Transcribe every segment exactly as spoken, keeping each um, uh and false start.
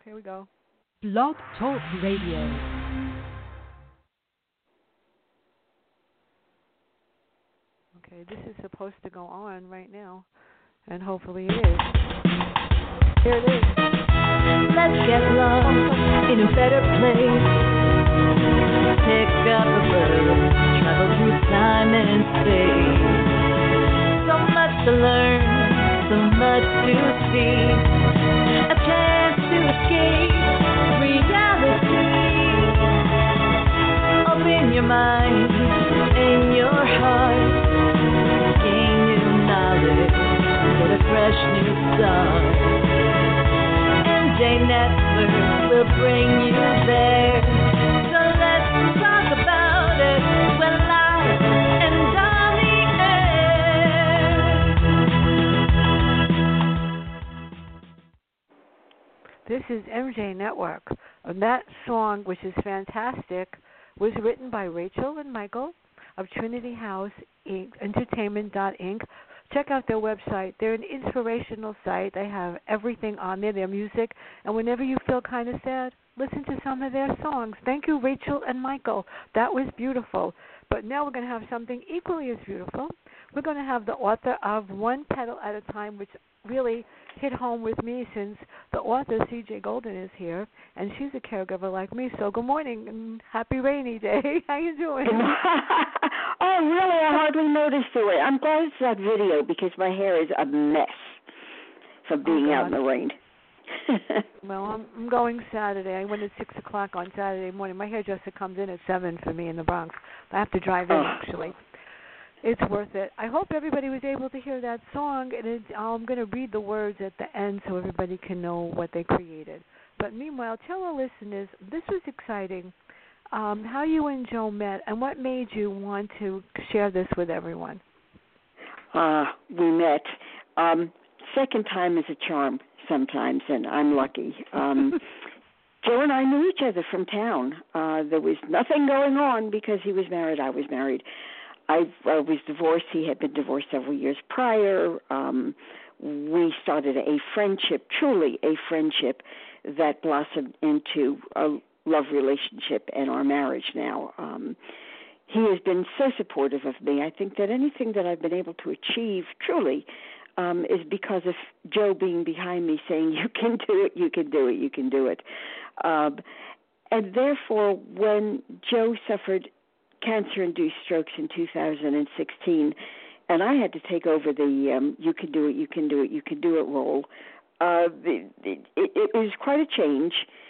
Here we go. Blog Talk Radio. Okay, this is supposed to go on right now, and hopefully it is. Here it is. Let's get lost in a better place. Pick up a boat, travel through time and space. So much to learn, so much to see. A chance to escape reality. Open your mind and your heart. Gain new knowledge, get a fresh new start. M J Network will bring you there. So let's talk about it. We're live and on the air. This is M J Network. And that song, which is fantastic, was written by Rachel and Michael of Trinity House Inc, Entertainment dot inc. Check out their website. They're an inspirational site. They have everything on there, their music. And whenever you feel kind of sad, listen to some of their songs. Thank you, Rachel and Michael. That was beautiful. But now we're going to have something equally as beautiful. We're going to have the author of One Petal at a Time, which really hit home with me since the author, C J Golden, is here, and she's a caregiver like me. So good morning and happy rainy day. How you doing? Oh, really? I hardly noticed it. I'm glad it's that video because my hair is a mess from being oh, out in the rain. Well, I'm, I'm going Saturday. I went at six o'clock on Saturday morning. My hairdresser comes in at seven for me in the Bronx. I have to drive in, oh. actually. It's worth it. I hope everybody was able to hear that song, and it, I'm going to read the words at the end so everybody can know what they created. But meanwhile, tell our listeners, this was exciting, um, how you and Joe met, and what made you want to share this with everyone. Uh, we met. Um, second time is a charm sometimes, and I'm lucky. Um, Joe and I knew each other from town. Uh, there was nothing going on because he was married, I was married. I uh, was divorced. He had been divorced several years prior. Um, we started a friendship, truly a friendship, that blossomed into a love relationship and our marriage now. Um, he has been so supportive of me. I think that anything that I've been able to achieve, truly, um, is because of Joe being behind me saying, you can do it, you can do it, you can do it. Um, and therefore, when Joe suffered cancer-induced strokes in two thousand sixteen, and I had to take over the um, you can do it, you can do it, you can do it role. Uh, the, the, it, it was quite a change.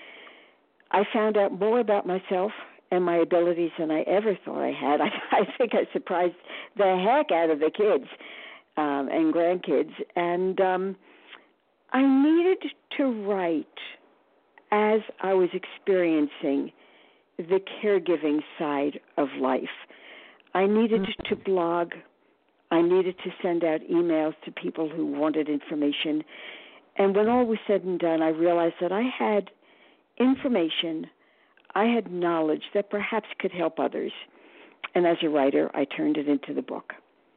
I found out more about myself and my abilities than I ever thought I had. I, I think I surprised the heck out of the kids um, and grandkids, and um, I needed to write as I was experiencing the caregiving side of life. I needed mm-hmm. to blog. I needed to send out emails to people who wanted information. And when all was said and done, I realized that I had information, I had knowledge that perhaps could help others. And as a writer, I turned it into the book.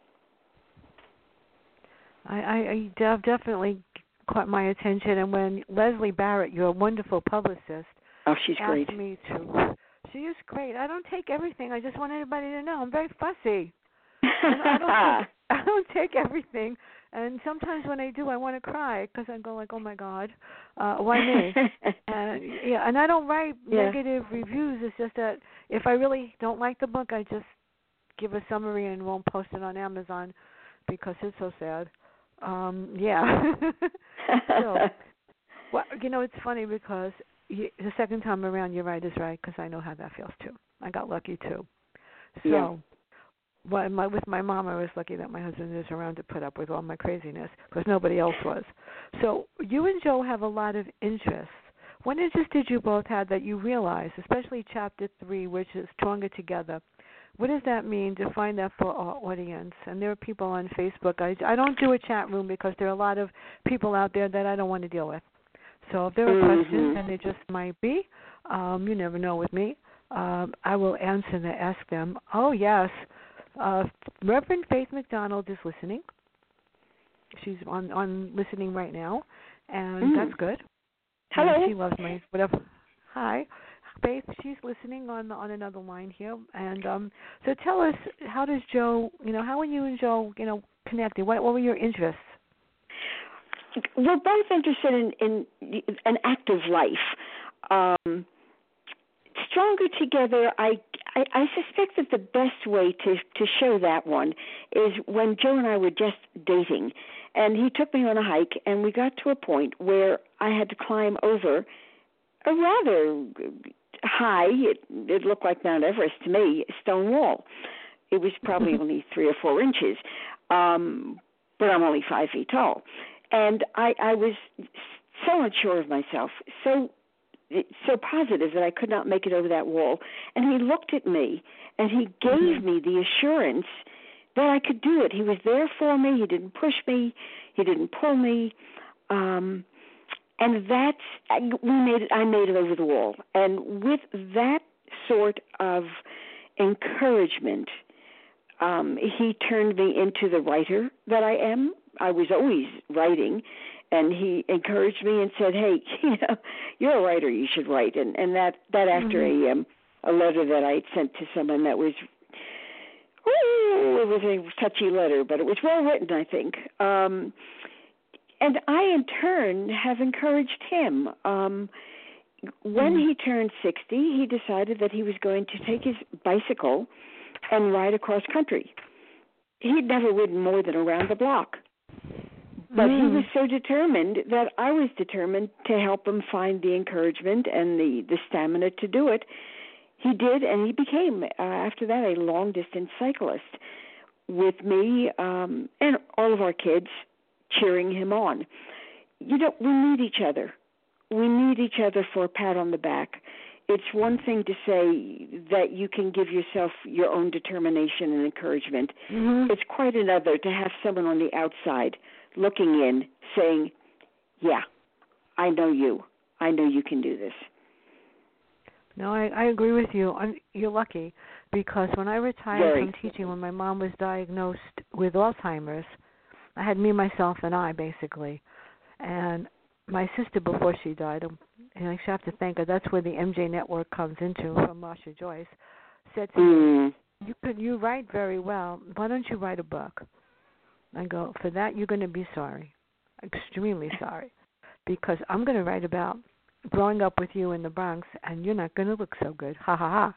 I, I, I def- definitely caught my attention. And when Leslie Barrett, your wonderful publicist, oh, she's asked great. me to... She is great. I don't take everything. I just want everybody to know I'm very fussy. I don't, I don't, take, I don't take everything. And sometimes when I do, I want to cry because I go like, oh, my God, uh, why me? and, yeah, and I don't write yeah. negative reviews. It's just that if I really don't like the book, I just give a summary and won't post it on Amazon because it's so sad. Um, yeah. so, well, you know, it's funny because You, the second time around, you're right, is right, because I know how that feels, too. I got lucky, too. So, yeah. well, my, with my mom, I was lucky that my husband is around to put up with all my craziness, because nobody else was. So, you and Joe have a lot of interests. What interests did you both have that you realized, especially Chapter three, which is Stronger Together? What does that mean? Define that for our audience. And there are people on Facebook. I, I don't do a chat room because there are a lot of people out there that I don't want to deal with. So if there are mm-hmm. questions, and there just might be, um, you never know with me, um, I will answer them, ask them. Oh, yes, uh, Reverend Faith McDonald is listening. She's on, on listening right now, and mm. that's good. Hello. And she loves my whatever. Hi, Faith. She's listening on on another line here, and um. So tell us, how does Joe? You know, how are you and Joe? You know, connected? What what were your interests? We're both interested in, in an active life. Um, stronger together, I, I I suspect that the best way to, to show that one is when Joe and I were just dating, and he took me on a hike, and we got to a point where I had to climb over a rather high, it, it looked like Mount Everest to me, stone wall. It was probably only three or four inches, um, but I'm only five feet tall. And I, I was so unsure of myself, so so positive that I could not make it over that wall. And he looked at me, and he gave mm-hmm. me the assurance that I could do it. He was there for me. He didn't push me. He didn't pull me. Um, and that's, we made it, I made it over the wall. And with that sort of encouragement, um, he turned me into the writer that I am. I was always writing, and he encouraged me and said, "Hey, you know, you're a writer. You should write." And and that that after mm-hmm. a um, a letter that I sent to someone that was, ooh, it was a touchy letter, but it was well written, I think. Um, and I, in turn, have encouraged him. Um, when mm-hmm. he turned sixty, he decided that he was going to take his bicycle and ride across country. He'd never ridden more than around the block. But mm. he was so determined that I was determined to help him find the encouragement and the, the stamina to do it. He did, and he became, uh, after that, a long-distance cyclist with me um, and all of our kids cheering him on. You know, we need each other. We need each other for a pat on the back. It's one thing to say that you can give yourself your own determination and encouragement. Mm-hmm. It's quite another to have someone on the outside looking in, saying, yeah, I know you. I know you can do this. No, I, I agree with you. I'm, you're lucky, because when I retired Very. from teaching, when my mom was diagnosed with Alzheimer's, I had me, myself, and I, basically. And my sister, before she died, and I have to thank her, that's where the M J Network comes into, from Marsha Joyce, said to mm. me, you, could, you write very well. Why don't you write a book? I go, for that, you're going to be sorry, extremely sorry, because I'm going to write about growing up with you in the Bronx, and you're not going to look so good. Ha, ha,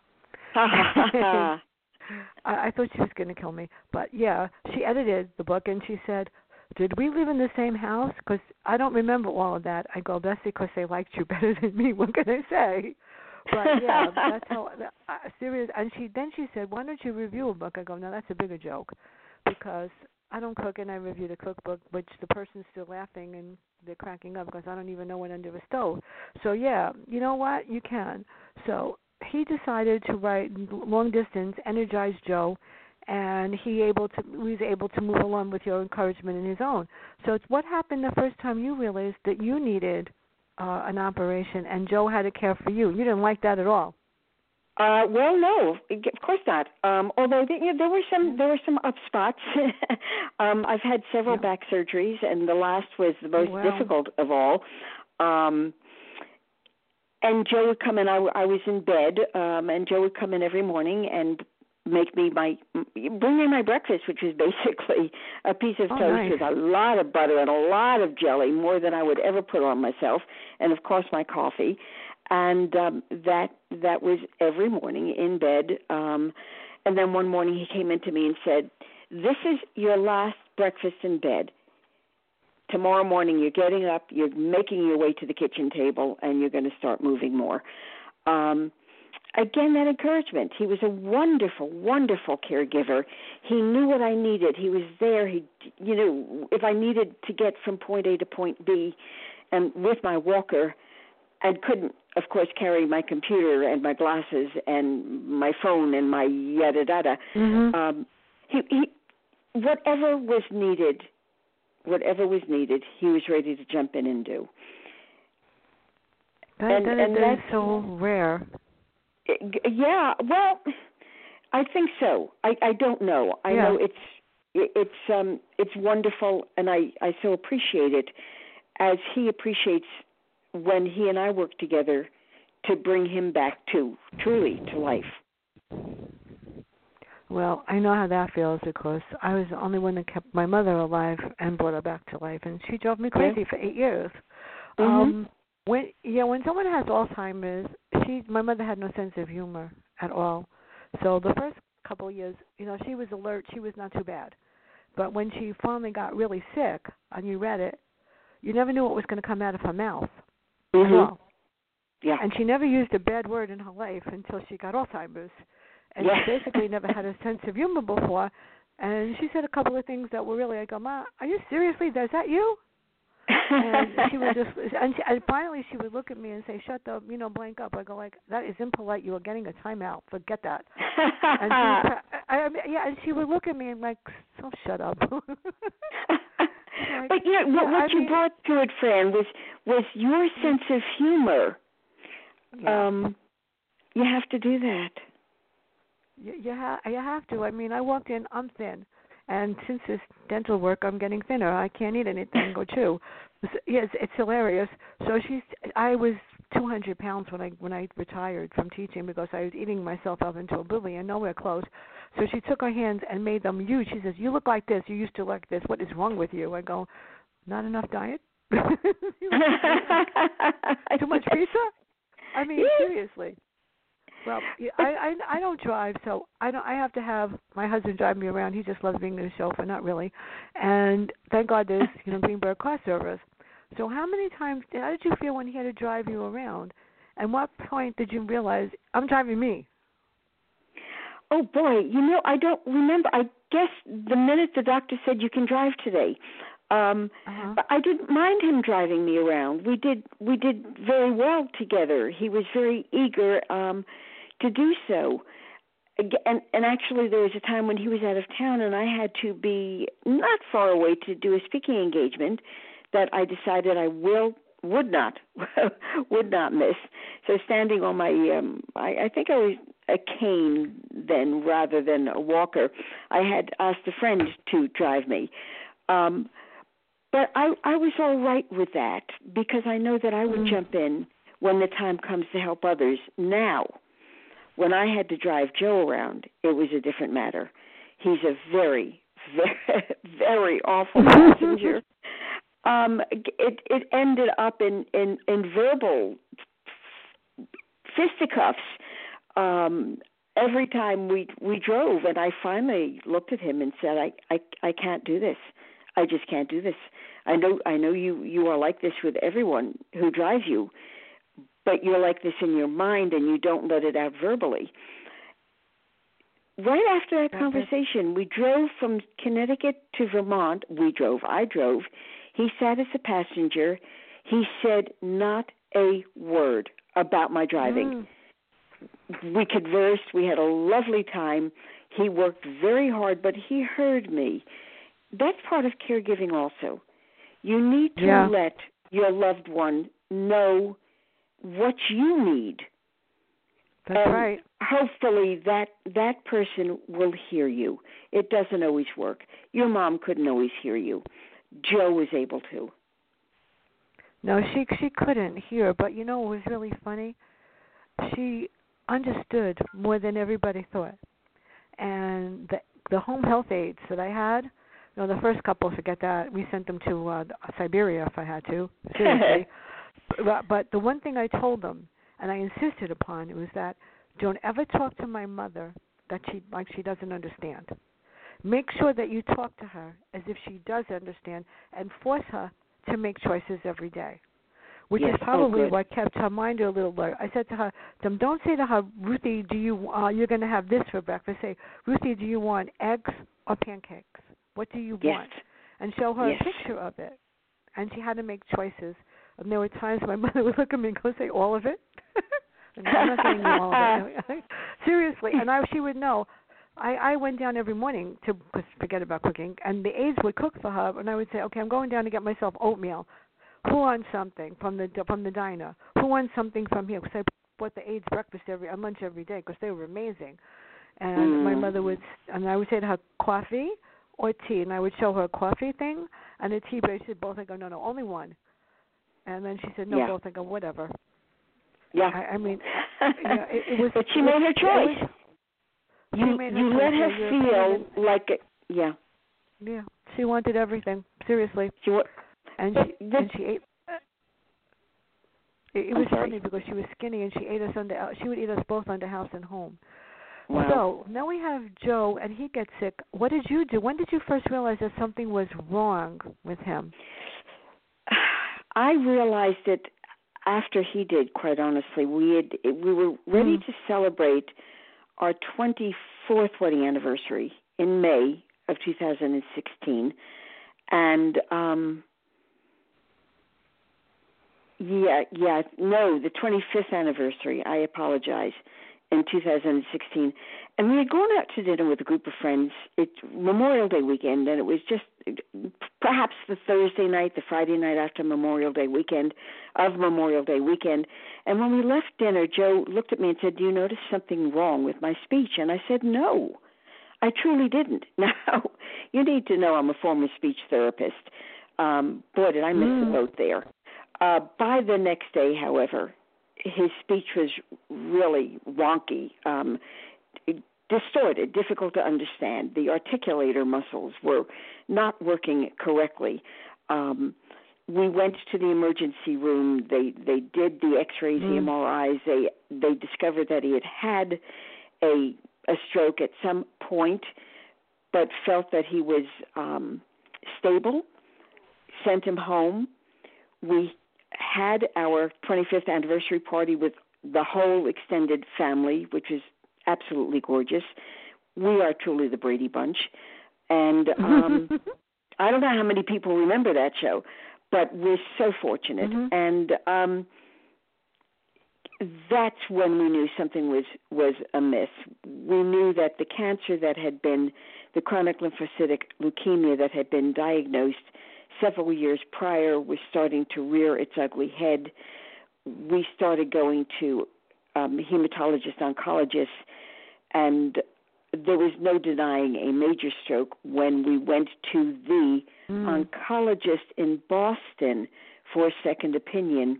ha. I, I thought she was going to kill me. But, yeah, she edited the book, and she said, did we live in the same house? Because I don't remember all of that. I go, that's because they liked you better than me. What can I say? But, yeah, that's how uh, serious. And she then she said, why don't you review a book? I go, no, that's a bigger joke, because I don't cook, and I review the cookbook, which the person's still laughing and they're cracking up because I don't even know what under a stove. So, yeah, you know what? You can. So he decided to write long distance, energize Joe, and he able to he was able to move along with your encouragement in his own. So it's what happened the first time you realized that you needed uh, an operation and Joe had to care for you. You didn't like that at all. Uh, well, no, of course not. Um, although you know, there were some there were some up spots. um, I've had several yeah. back surgeries, and the last was the most wow. difficult of all. Um, and Joe would come in. I, I was in bed, um, and Joe would come in every morning and make me my bring me my breakfast, which was basically a piece of oh, toast nice. with a lot of butter and a lot of jelly, more than I would ever put on myself, and of course my coffee. And um, that that was every morning in bed. Um, and then one morning he came into me and said, this is your last breakfast in bed. Tomorrow morning you're getting up, you're making your way to the kitchen table, and you're going to start moving more. Um, again, that encouragement. He was a wonderful, wonderful caregiver. He knew what I needed. He was there. He, you know, if I needed to get from point A to point B, and with my walker, and couldn't, of course, carry my computer and my glasses and my phone and my yada-dada. Mm-hmm. Um, he, he, whatever was needed, whatever was needed, he was ready to jump in and do. That, and, that, and that is that's so rare. Yeah, well, I think so. I, I don't know. I yeah. know it's it's um it's wonderful, and I, I so appreciate it, as he appreciates when he and I worked together to bring him back to, truly, to life. Well, I know how that feels because I was the only one that kept my mother alive and brought her back to life, and she drove me crazy yeah. for eight years. Mm-hmm. Um, when yeah, when someone has Alzheimer's, she my mother had no sense of humor at all. So the first couple of years, you know, she was alert. She was not too bad. But when she finally got really sick, and you read it, you never knew what was going to come out of her mouth mm-hmm. at all. Yeah. And she never used a bad word in her life until she got Alzheimer's. And yeah. she basically never had a sense of humor before. And she said a couple of things that were really, I go, Ma, are you seriously, is that you? And she would just, and, she, and finally she would look at me and say, shut the, you know, blank up. I go, like, that is impolite. You are getting a timeout. Forget that. And she would, I, I, yeah, and she would look at me and like, so shut up. Like, but you know, what, yeah, what I you mean, brought to it, Fran, was was your sense of humor. Yeah. Um, you have to do that. You, you, ha- you have to. I mean, I walked in, I'm thin. And since this dental work, I'm getting thinner. I can't eat anything or chew. Yes, it's hilarious. So she's. I was two hundred pounds when I when I retired from teaching because I was eating myself up into oblivion, nowhere close. So she took her hands and made them huge. She says, "You look like this. You used to look like this. What is wrong with you?" I go, "Not enough diet. Too much pizza. I mean, seriously." Well, I, I I don't drive, so I don't. I have to have my husband drive me around. He just loves being in the chauffeur, not really. And thank God there's you know Greenberg car service. So how many times? How did you feel when he had to drive you around? And what point did you realize I'm driving me? Oh boy, you know I don't remember. I guess the minute the doctor said you can drive today. Um, uh-huh. But I didn't mind him driving me around. We did we did very well together. He was very eager um, to do so. And, and actually, there was a time when he was out of town, and I had to be not far away to do a speaking engagement that I decided I will would not would not miss. So standing on my, um, I, I think I was a cane then rather than a walker. I had asked a friend to drive me. Um, But I, I was all right with that because I know that I would mm. jump in when the time comes to help others. Now, when I had to drive Joe around, it was a different matter. He's a very, very, very awful passenger. um, it it ended up in, in, in verbal fisticuffs um, every time we we drove, and I finally looked at him and said, I, I, I can't do this. I just can't do this. I know I know you, you are like this with everyone who drives you, but you're like this in your mind and you don't let it out verbally. Right after that conversation, we drove from Connecticut to Vermont. We drove. I drove. He sat as a passenger. He said not a word about my driving. Mm. We conversed. We had a lovely time. He worked very hard, but he heard me. That's part of caregiving also. You need to yeah. let your loved one know what you need. That's and right. Hopefully that, that person will hear you. It doesn't always work. Your mom couldn't always hear you. Joe was able to. No, she she couldn't hear, but you know what was really funny? She understood more than everybody thought. And the the home health aides that I had, no, the first couple, forget that. We sent them to uh, Siberia if I had to, seriously. but, but the one thing I told them, and I insisted upon, it was that don't ever talk to my mother that she like she doesn't understand. Make sure that you talk to her as if she does understand, and force her to make choices every day, which yes. is probably oh, what kept her mind a little low. I said to her, don't say to her, Ruthie, do you uh, you're going to have this for breakfast. Say, Ruthie, do you want eggs or pancakes? What do you yes. want? And show her yes. a picture of it. And she had to make choices. And there were times my mother would look at me and go, say, all of it? And I'm not saying all of it. Seriously. And I, she would know. I, I went down every morning to forget about cooking, and the aides would cook for her, and I would say, okay, I'm going down to get myself oatmeal. Who wants something from the from the diner? Who wants something from here? Because I bought the aides breakfast every, uh, lunch every day because they were amazing. And mm. my mother would, and I would say to her, coffee or tea, and I would show her a coffee thing and a tea, but she said both. I go, no, no, only one. And then she said, no, yeah. both. I go, whatever. Yeah. I, I mean, you know, it, it was. But she it made was, her choice. Was, you made her you choice. let her Yeah, feel like, it, yeah. Yeah, she wanted everything. Seriously. She wa- and but she the, and she ate. It, it was sorry. funny because she was skinny and she ate us under. She would eat us both under house and home. Wow. So now we have Joe, and he gets sick. What did you do? When did you first realize that something was wrong with him? I realized it after he did. Quite honestly, we had we were ready mm. to celebrate our twenty-fourth wedding anniversary in May of two thousand sixteen, and um, yeah, yeah, no, the twenty-fifth anniversary. I apologize. In two thousand sixteen, and we had gone out to dinner with a group of friends. It's Memorial Day weekend, and it was just perhaps the Thursday night, the Friday night after Memorial Day weekend, of Memorial Day weekend. And when we left dinner, Joe looked at me and said, "Do you notice something wrong with my speech?" And I said, "No, I truly didn't." Now, you need to know I'm a former speech therapist. Um, boy, did I miss mm. the boat there. Uh, by the next day, however, his speech was really wonky, um, distorted, difficult to understand. The articulator muscles were not working correctly. Um, we went to the emergency room. They they did the X-rays, mm. the M R Is. They they discovered that he had had a a stroke at some point, but felt that he was um, stable. Sent him home. We had our twenty-fifth anniversary party with the whole extended family, which is absolutely gorgeous. We are truly the Brady Bunch. And um, I don't know how many people remember that show, but we're so fortunate. Mm-hmm. And um, that's when we knew something was, was amiss. We knew that the cancer that had been, the chronic lymphocytic leukemia that had been diagnosed several years prior was starting to rear its ugly head. We started going to um, hematologist oncologists, and there was no denying a major stroke when we went to the mm. oncologist in Boston for a second opinion.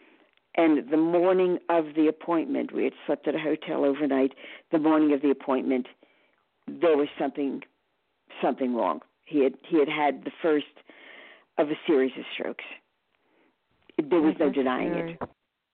And the morning of the appointment, we had slept at a hotel overnight. The morning of the appointment, there was something something wrong. He had he had had the first of a series of strokes. There was no denying scary. it.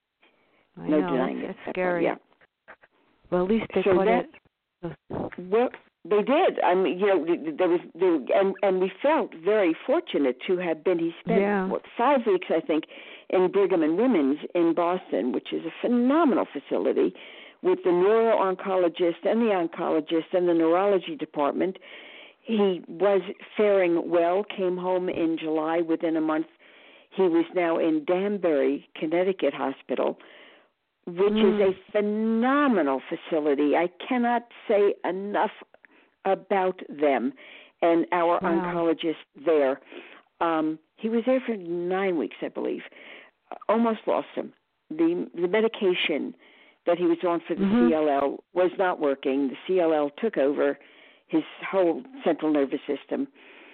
I no know, denying it's, it. It's scary. Yeah. Well, at least they so caught that, it. Well, they did. I mean, you know, there was, there, and and we felt very fortunate to have been. He spent yeah. what, five weeks, I think, in Brigham and Women's in Boston, which is a phenomenal facility, with the neuro-oncologist and the oncologist and the neurology department. He was faring well, came home in July. Within a month, he was now in Danbury, Connecticut Hospital, which mm. is a phenomenal facility. I cannot say enough about them and our wow. oncologist there. Um, he was there for nine weeks, I believe. Almost lost him. The, the medication that he was on for the mm-hmm. C L L was not working. The C L L took over his whole central nervous system.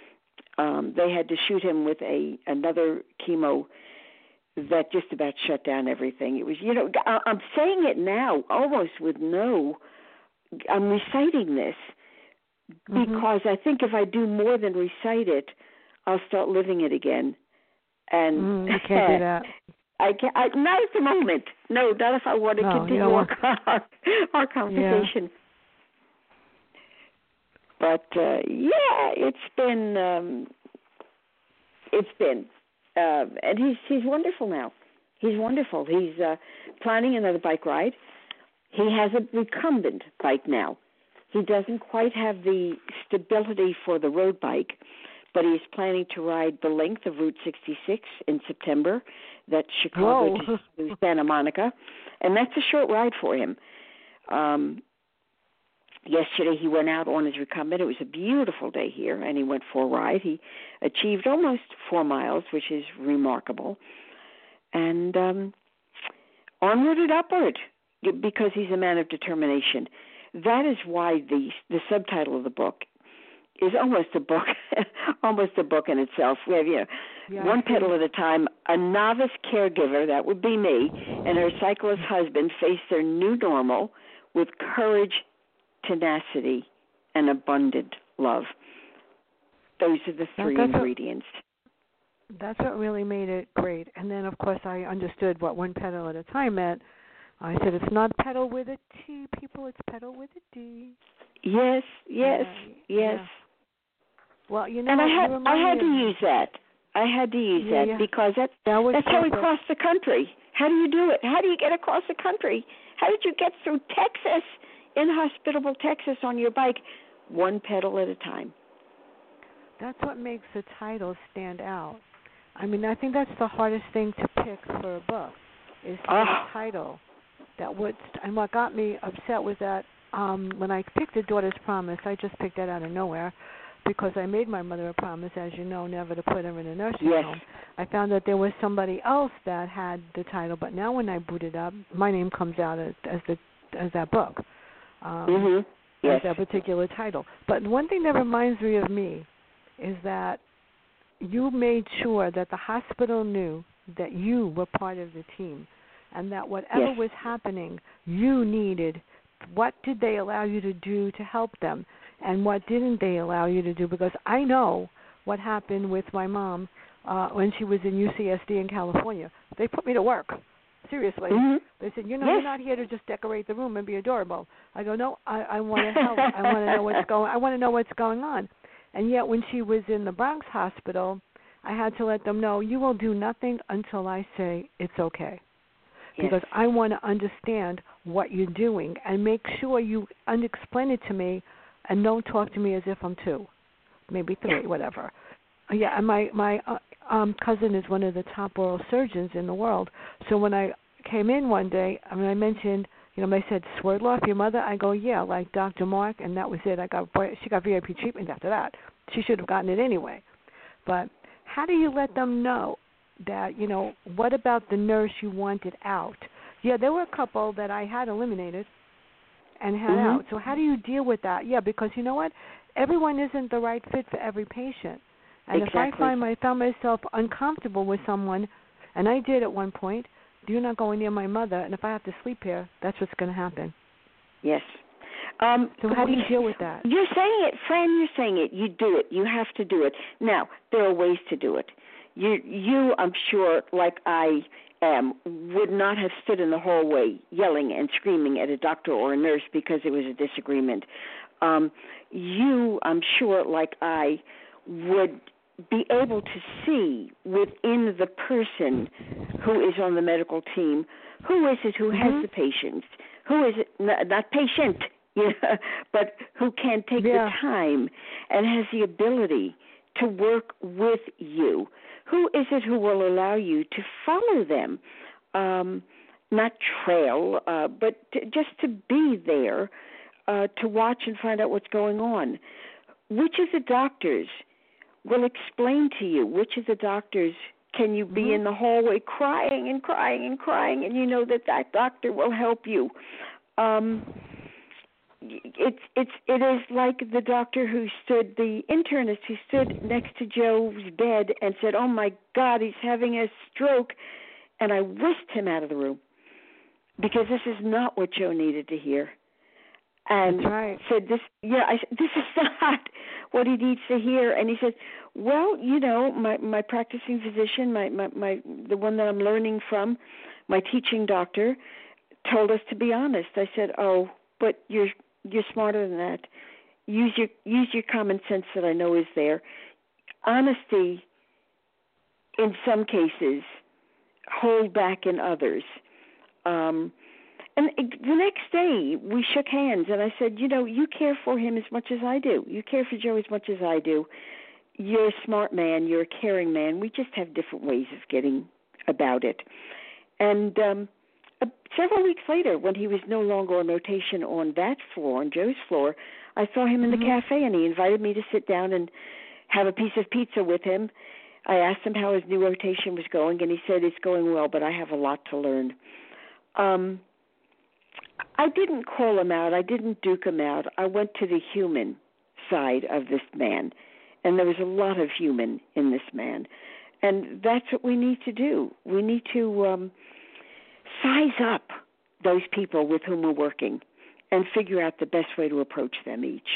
Um, they had to shoot him with a another chemo that just about shut down everything. It was, you know, I, I'm saying it now almost with no, I'm reciting this because mm-hmm. I think if I do more than recite it, I'll start living it again. And mm, you can't do that. I can't, I, not at the moment. No, not if I want to no, continue our, our conversation. Yeah. But uh, yeah, it's been um, it's been, uh, and he's he's wonderful now. He's wonderful. He's uh, planning another bike ride. He has a recumbent bike now. He doesn't quite have the stability for the road bike, but he's planning to ride the length of Route sixty-six in September. That's Chicago Whoa. to Santa Monica, and that's a short ride for him. Um, Yesterday he went out on his recumbent. It was a beautiful day here, and he went for a ride. He achieved almost four miles, which is remarkable. And um, onward and upward, because he's a man of determination. That is why the the subtitle of the book is almost a book, almost a book in itself. We have, you know, yeah, one petal at a time. A novice caregiver, that would be me, and her cyclist husband face their new normal with courage, tenacity, and abundant love. Those are the three that's ingredients. What, that's what really made it great. And then, of course, I understood what one petal at a time meant. I said it's not petal with a T, people. It's petal with a D. Yes, yes, uh, yes. Yeah. Well, you know, and I had you I had to me. use that. I had to use yeah, that yeah. because that, that was that's how we perfect. cross the country. How do you do it? How do you get across the country? How did you get through Texas, inhospitable Texas, on your bike, one pedal at a time? That's what makes the title stand out. I mean, I think that's the hardest thing to pick for a book, is to oh. get a title that would. And what got me upset was that um, when I picked A Daughter's Promise, I just picked that out of nowhere, because I made my mother a promise, as you know, never to put her in a nursing yes. home. I found that there was somebody else that had the title, but now when I boot it up, my name comes out as, as the as that book, um, mm-hmm. yes. as that particular title. But one thing that reminds me of me is that you made sure that the hospital knew that you were part of the team, and that whatever yes. was happening, you needed. What did they allow you to do to help them? And what didn't they allow you to do? Because I know what happened with my mom uh, when she was in U C S D in California. They put me to work. Seriously. Mm-hmm. They said, you know, yes. you're not here to just decorate the room and be adorable. I go, no, I, I want to help. I want to know what's going I want to know what's going on. And yet when she was in the Bronx hospital, I had to let them know, you will do nothing until I say it's okay. Yes. Because I want to understand what you're doing and make sure you unexplain it to me, and don't talk to me as if I'm two, maybe three, whatever. Yeah, and my my uh, um, cousin is one of the top oral surgeons in the world. So when I came in one day, I mean, I mentioned, you know, they said, Swerdloff, your mother? I go, yeah, like Doctor Mark, and that was it. I got she got V I P treatment after that. She should have gotten it anyway. But how do you let them know that, you know, what about the nurse you wanted out? Yeah, there were a couple that I had eliminated and had mm-hmm. out. So how do you deal with that? Yeah, because you know what? Everyone isn't the right fit for every patient. And exactly. if I find my, found myself uncomfortable with someone, and I did at one point, you're not going near my mother, and if I have to sleep here, that's what's going to happen. Yes. Um, so how do you deal with that? You're saying it, Fran, you're saying it. You do it. You have to do it. Now, there are ways to do it. You, you, I'm sure, like I am, would not have stood in the hallway yelling and screaming at a doctor or a nurse because it was a disagreement. Um, you, I'm sure, like I, would be able to see within the person who is on the medical team, who is it who mm-hmm. has the patience, who is it, not patient, yeah, but who can take yeah. the time and has the ability to work with you. Who is it who will allow you to follow them, um, not trail, uh, but to, just to be there, uh, to watch and find out what's going on? Which of the doctors will explain to you? Which of the doctors can you be mm-hmm. in the hallway crying and crying and crying, and you know that that doctor will help you? Um, it's it's it is like the doctor who stood, the internist who stood next to Joe's bed and said, "Oh my God, he's having a stroke," and I whisked him out of the room because this is not what Joe needed to hear. And That's right. said, "This, yeah, I said, this is not what he needs to hear." And he said, "Well, you know, my my practicing physician, my my, my the one that I'm learning from, my teaching doctor, told us to be honest." I said, "Oh, but you're you're smarter than that. Use your use your common sense that I know is there. Honesty, in some cases, hold back in others." Um, And the next day, we shook hands, and I said, you know, you care for him as much as I do. You care for Joe as much as I do. You're a smart man. You're a caring man. We just have different ways of getting about it. And um, uh, several weeks later, when he was no longer on rotation on that floor, on Joe's floor, I saw him in the mm-hmm. cafe, and he invited me to sit down and have a piece of pizza with him. I asked him how his new rotation was going, and he said, it's going well, but I have a lot to learn. Um I didn't call him out. I didn't duke him out. I went to the human side of this man, and there was a lot of human in this man. And that's what we need to do. We need to um, size up those people with whom we're working and figure out the best way to approach them each.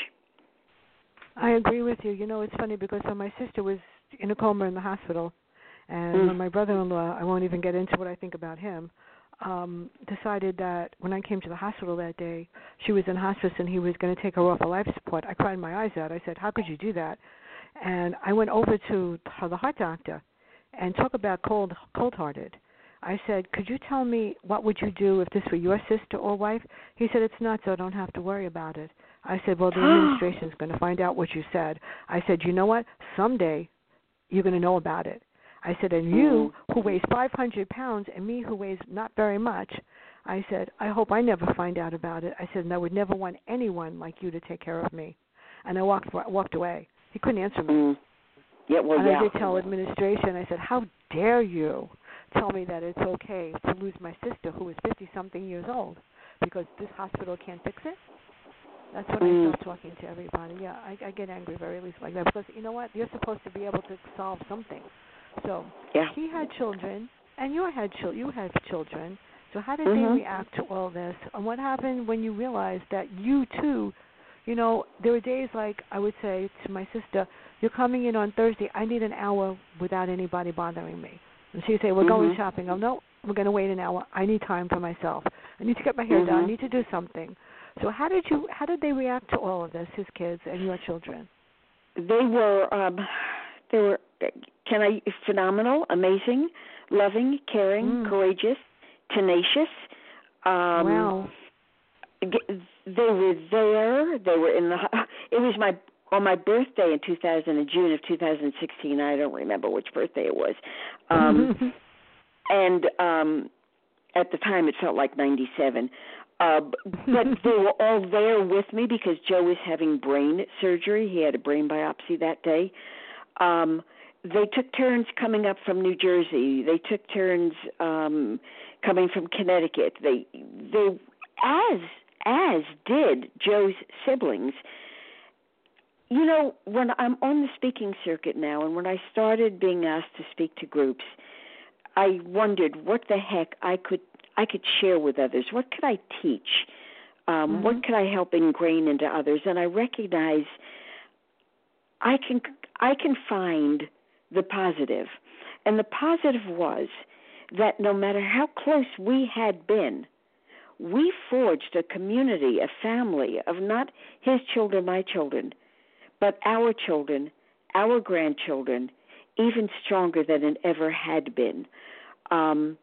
I agree with you. You know, it's funny because when my sister was in a coma in the hospital, and mm. when my brother-in-law, I won't even get into what I think about him, um, decided that when I came to the hospital that day, she was in hospice and he was going to take her off of life support. I cried my eyes out. I said, how could you do that? And I went over to the heart doctor and talk about cold, cold-hearted. I said, could you tell me what would you do if this were your sister or wife? He said, it's not, so I don't have to worry about it. I said, well, the administration's going to find out what you said. I said, you know what? Someday you're going to know about it. I said, and you, who weighs five hundred pounds, and me, who weighs not very much, I said, I hope I never find out about it. I said, and I would never want anyone like you to take care of me. And I walked walked away. He couldn't answer me. Mm. Yeah, well, and yeah. I did tell administration, I said, how dare you tell me that it's okay to lose my sister, who is fifty-something years old, because this hospital can't fix it? That's when mm. I start talking to everybody. Yeah, I, I get angry very easily like that, because you know what? You're supposed to be able to solve something. So yeah. he had children, and you had chil- you had children. So how did mm-hmm. they react to all this? And what happened when you realized that you too, you know, there were days like I would say to my sister, you're coming in on Thursday. I need an hour without anybody bothering me. And she'd say, we're mm-hmm. going shopping. Oh, no, we're going to wait an hour. I need time for myself. I need to get my hair mm-hmm. done. I need to do something. So how did you? How did they react to all of this, his kids and your children? They were, um, they were, can I, phenomenal, amazing, loving, caring, Mm. courageous, tenacious. Um, wow. They were there. They were in the. It was my on my birthday in two thousand, in June of two thousand sixteen. I don't remember which birthday it was, um, and um, at the time it felt like ninety-seven. Uh, but they were all there with me because Joe was having brain surgery. He had a brain biopsy that day. Um, they took turns coming up from New Jersey. They took turns um, coming from Connecticut. They, they, as as did Joe's siblings. You know, when I'm on the speaking circuit now, and when I started being asked to speak to groups, I wondered what the heck I could I could share with others. What could I teach? Um, mm-hmm. What could I help ingrain into others? And I recognize I can I can find the positive. And the positive was that no matter how close we had been, we forged a community, a family of not his children, my children, but our children, our grandchildren, even stronger than it ever had been. Um,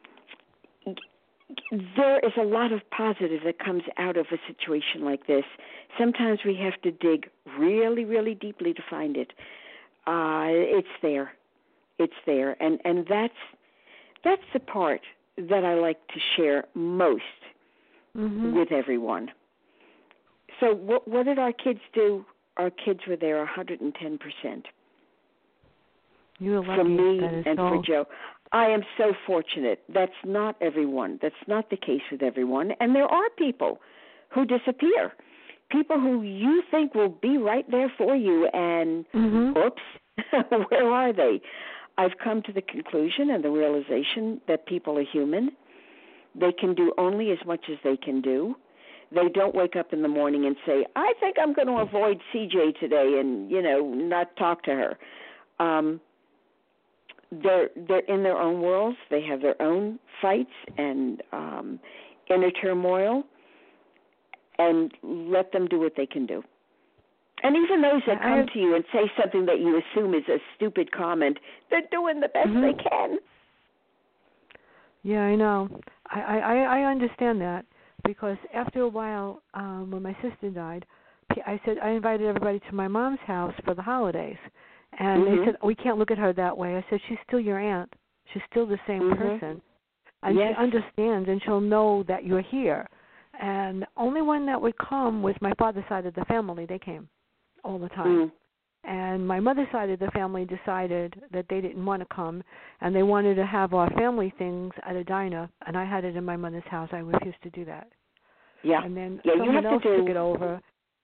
there is a lot of positive that comes out of a situation like this. Sometimes we have to dig really, really deeply to find it. Uh, it's there. It's there. And, and that's that's the part that I like to share most mm-hmm. with everyone. So what, what did our kids do? Our kids were there one hundred ten percent. You were lucky. For me and so... for Joe. I am so fortunate. That's not everyone. That's not the case with everyone. And there are people who disappear, people who you think will be right there for you, and mm-hmm. oops, where are they? I've come to the conclusion and the realization that people are human. They can do only as much as they can do. They don't wake up in the morning and say, I think I'm going to avoid C J today and, you know, not talk to her. Um, They're they're in their own worlds. They have their own fights and um, inner turmoil, and let them do what they can do. And even those that come to you and say something that you assume is a stupid comment, they're doing the best mm-hmm. they can. Yeah, I know. I, I, I understand that, because after a while, um, when my sister died, I said I invited everybody to my mom's house for the holidays. And mm-hmm. they said, we can't look at her that way. I said, she's still your aunt. She's still the same mm-hmm. person. And yes. she understands, and she'll know that you're here. And only one that would come was my father's side of the family. They came all the time. Mm. And my mother's side of the family decided that they didn't want to come, and they wanted to have our family things at a diner, and I had it in my mother's house. I refused to do that. Yeah. And then yeah, someone you have else to do... took it over.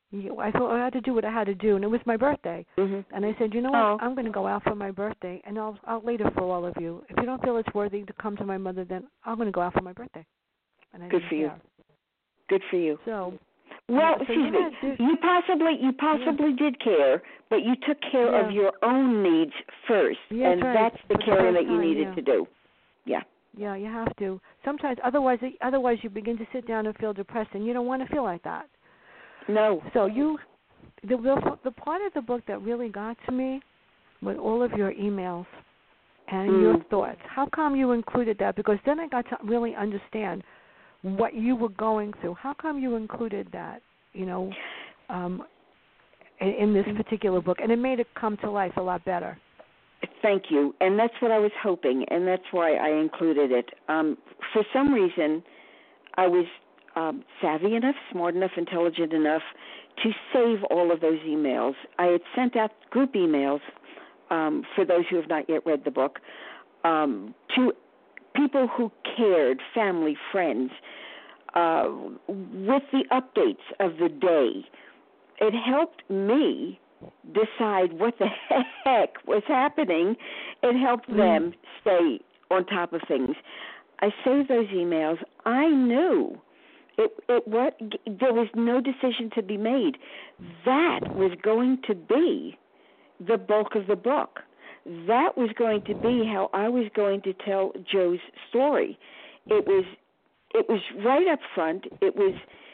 You, I thought I had to do what I had to do, and it was my birthday. Mm-hmm. And I said, you know what? Oh. I'm going to go out for my birthday, and I'll I'll later for all of you. If you don't feel it's worthy to come to my mother, then I'm going to go out for my birthday. And I Good didn't for you. care. Good for you. So, well, yeah, so excuse you me. had, You possibly you possibly yeah. did care, but you took care yeah. of your own needs first, Yeah, and that's right. that's the For the caring first that you time, needed yeah. to do. Yeah. Yeah, you have to. Sometimes, otherwise, otherwise you begin to sit down and feel depressed, and you don't want to feel like that. No. So you, the the, the part of the book that really got to me was all of your emails and mm. your thoughts. How come you included that? Because then I got to really understand what you were going through. How come you included that? You know, um, in, in this particular book, and it made it come to life a lot better. Thank you, and that's what I was hoping, and that's why I included it. Um, for some reason, I was um, savvy enough, smart enough, intelligent enough to save all of those emails. I had sent out group emails um, for those who have not yet read the book um, to people who cared, family, friends, uh, with the updates of the day. It helped me decide what the heck was happening. It helped mm. them stay on top of things. I saved those emails. I knew it, it what there was no decision to be made. That was going to be the bulk of the book. That was going to be how I was going to tell Joe's story. It was it was right up front. It was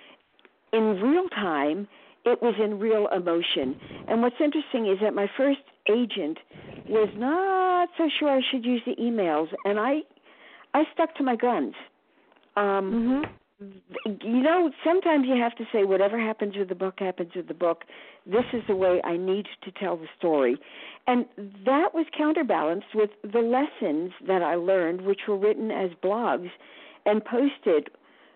in real time. It was in real emotion. And what's interesting is that my first agent was not so sure I should use the emails, and I I stuck to my guns. Um, mm-hmm. You know, sometimes you have to say whatever happens with the book happens with the book. This is the way I need to tell the story. And that was counterbalanced with the lessons that I learned, which were written as blogs and posted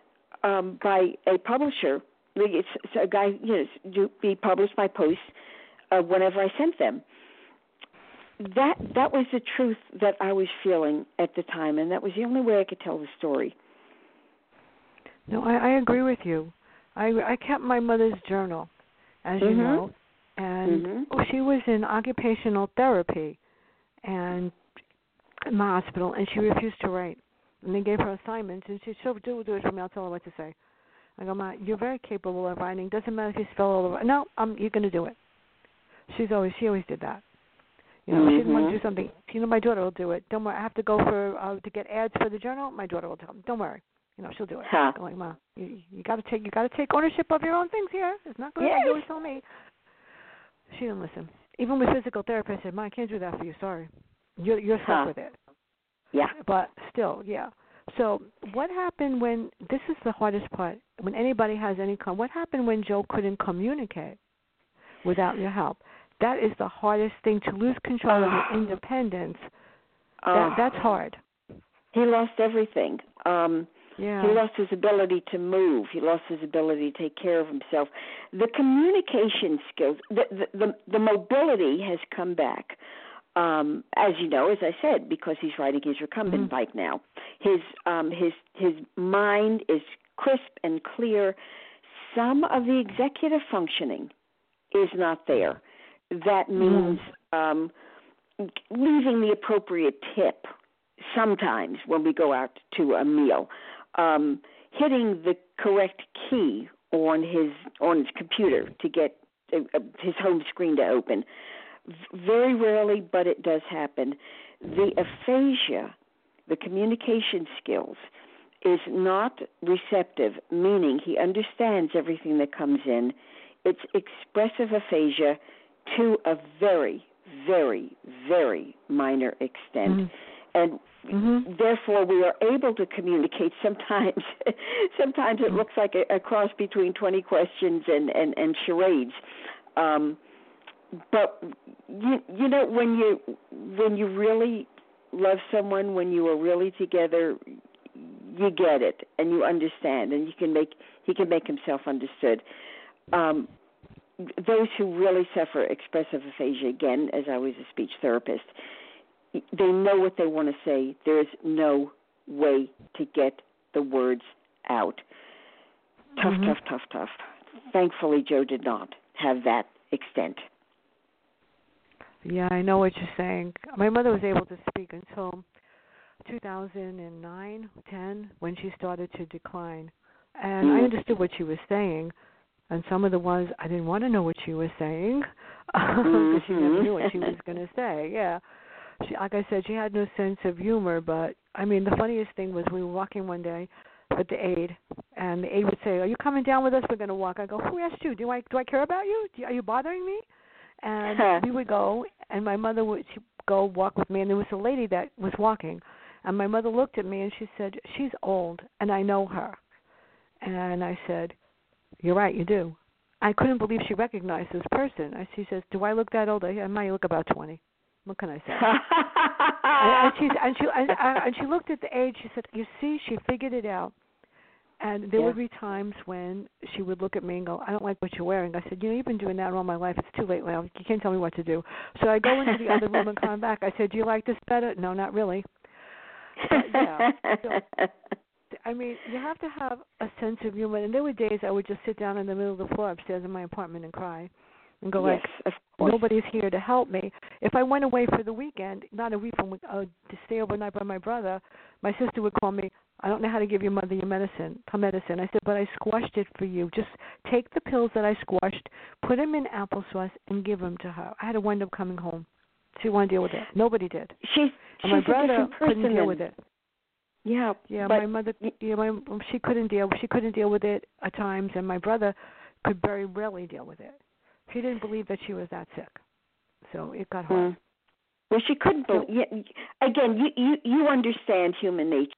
um, by a publisher. It's a guy, you know, to be published by post uh, whenever I sent them. That that was the truth that I was feeling at the time, and that was the only way I could tell the story. No, I, I agree with you. I, I kept my mother's journal, as mm-hmm. you know, and mm-hmm. she was in occupational therapy and in the hospital, and she refused to write. And they gave her assignments, and she said, she'll do, do it for me. I'll tell her what to say. I go, Ma, you're very capable of writing. Doesn't matter if you spell all over. No, um, you're going to do it. She's always, she always did that. You know, mm-hmm. she didn't want to do something. You know, my daughter will do it. Don't worry. I have to go for uh, to get ads for the journal. My daughter will tell me. Don't worry. You know, she'll do it. Huh. I'm like, Ma, you, you got to take, you got to take ownership of your own things here. It's not going yes. to always tell me. She didn't listen. Even with physical therapy, I said, Ma, I can't do that for you. Sorry, you're you're stuck huh. with it. Yeah. But still, yeah. So what happened when, this is the hardest part, when anybody has any, com- what happened when Joe couldn't communicate without your help? That is the hardest thing, to lose control of your independence. Uh, that, that's hard. He lost everything. Um, yeah. He lost his ability to move. He lost his ability to take care of himself. The communication skills, the, the, the, the mobility has come back. Um, as you know, as I said, because he's riding his recumbent mm-hmm. bike now. His um, his his mind is crisp and clear. Some of the executive functioning is not there. That means mm-hmm. um, leaving the appropriate tip sometimes when we go out to a meal, um, hitting the correct key on his on his computer to get uh, his home screen to open. Very rarely, but it does happen. The aphasia, the communication skills, is not receptive, meaning he understands everything that comes in. It's expressive aphasia to a very, very, very minor extent. Mm-hmm. And mm-hmm. therefore we are able to communicate sometimes. Sometimes it looks like a, a cross between twenty questions and, and, and charades. Um, But you, you know, when you when you really love someone, when you are really together, you get it and you understand, and you can make he can make himself understood. Um, those who really suffer expressive aphasia, again, as I was a speech therapist, they know what they want to say. There is no way to get the words out. Tough, mm-hmm. tough, tough, tough. thankfully, Joe did not have that extent. Yeah, I know what you're saying. My mother was able to speak until two thousand nine, ten, when she started to decline. And mm. I understood what she was saying. And some of the ones I didn't want to know what she was saying because mm-hmm. she never knew what she was going to say. Yeah. She, like I said, she had no sense of humor. But, I mean, the funniest thing was we were walking one day with the aide, and the aide would say, are you coming down with us? We're going to walk. I go, who asked you? Do I do I care about you? Do, are you bothering me? And we would go, and my mother would she'd go walk with me, and there was a lady that was walking. And my mother looked at me, and she said, she's old, and I know her. And I said, you're right, you do. I couldn't believe she recognized this person. And she says, do I look that old? I might look about twenty. What can I say? and, and, she, and, she, and, and she looked at the age. She said, you see, she figured it out. And there yeah. would be times when she would look at me and go, I don't like what you're wearing. I said, you know, you've been doing that all my life. It's too late now. You can't tell me what to do. So I go into the other room and come back. I said, do you like this better? No, not really. But, yeah. So, I mean, you have to have a sense of humor. And there were days I would just sit down in the middle of the floor upstairs in my apartment and cry and go yes, like, nobody's here to help me. If I went away for the weekend, not a week from uh, to stay overnight by my brother, my sister would call me, I don't know how to give your mother your medicine, her medicine. I said, but I squashed it for you. Just take the pills that I squashed, put them in applesauce, and give them to her. I had to wind up coming home. She wanted to deal with it. Nobody did. She's, and my she's brother couldn't deal then. with it. Yeah, yeah. But My mother, yeah, my she couldn't deal. She couldn't deal with it at times, and my brother could very rarely deal with it. She didn't believe that she was that sick, so it got hard. Mm. Well, she couldn't. So, believe. Yeah, again, you, you you understand human nature.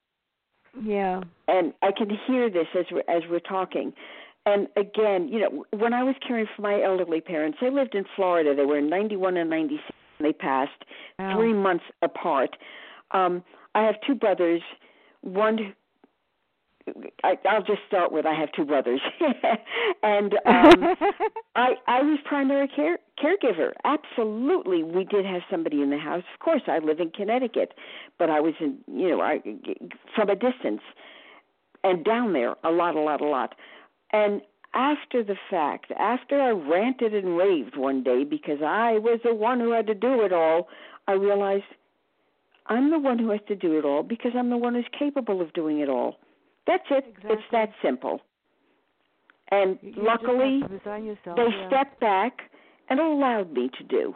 Yeah. And I can hear this as we're, as we're talking. And again, you know, when I was caring for my elderly parents, they lived in Florida. They were ninety-one and ninety-six, and they passed wow. three months apart. Um, I have two brothers. One, I, I'll just start with I have two brothers. and um, I, I was primary care caregiver. Absolutely, we did have somebody in the house. Of course, I live in Connecticut, but I was in, you know, I, from a distance and down there a lot, a lot, a lot. And after the fact, after I ranted and raved one day because I was the one who had to do it all, I realized I'm the one who has to do it all because I'm the one who's capable of doing it all. That's it. Exactly. It's that simple. And you luckily, yourself, they yeah. stepped back and allowed me to do.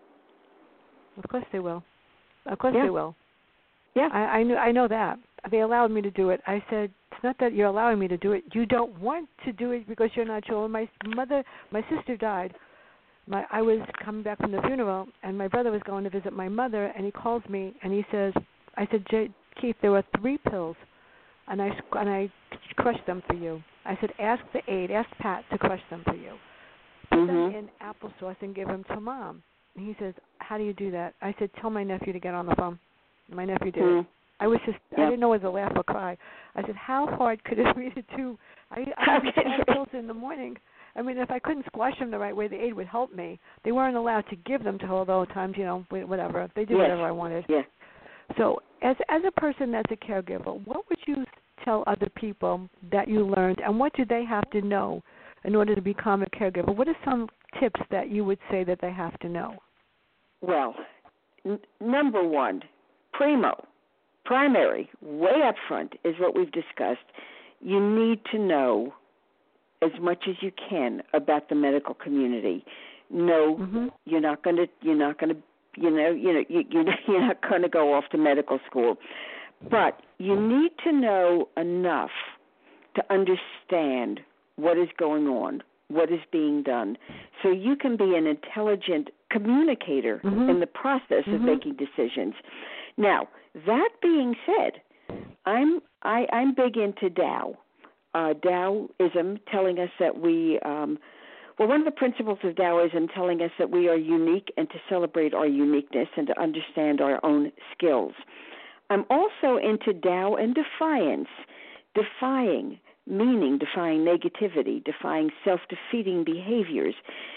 Of course they will. Of course yeah. they will. Yeah. I, I knew. I know that. They allowed me to do it. I said, it's not that you're allowing me to do it. You don't want to do it because you're not sure. My mother, my sister died. My I was coming back from the funeral, and my brother was going to visit my mother, and he calls me, and he says, I said, J- Keith, there were three pills, and I, and I crushed them for you. I said, ask the aide, ask Pat to crush them for you. Put mm-hmm. them in applesauce and give them to Mom. And he says, how do you do that? I said, tell my nephew to get on the phone. And my nephew did mm-hmm. it. I was just, yep. I didn't know whether to laugh or cry. I said, how hard could it be to do? I, I used to have pills in the morning. I mean, if I couldn't squash them the right way, the aide would help me. They weren't allowed to give them to her, although at times, you know, whatever. They did yes. whatever I wanted. Yeah. So as as a person that's a caregiver, what would you tell other people that you learned, and what do they have to know in order to become a caregiver? What are some tips that you would say that they have to know? Well, n- number one, primo, primary, way up front is what we've discussed. You need to know as much as you can about the medical community. No, mm-hmm. you're not going to. You're not going to. You know. You know. You, you're not, you're not going to go off to medical school, but you need to know enough to understand what is going on, what is being done, so you can be an intelligent communicator mm-hmm. in the process mm-hmm. of making decisions. Now, that being said, I'm I, I'm big into Tao. Uh, Taoism telling us that we, um, well, one of the principles of Taoism telling us that we are unique and to celebrate our uniqueness and to understand our own skills. I'm also into Tao and defiance, defying, meaning defying negativity, defying self-defeating behaviors.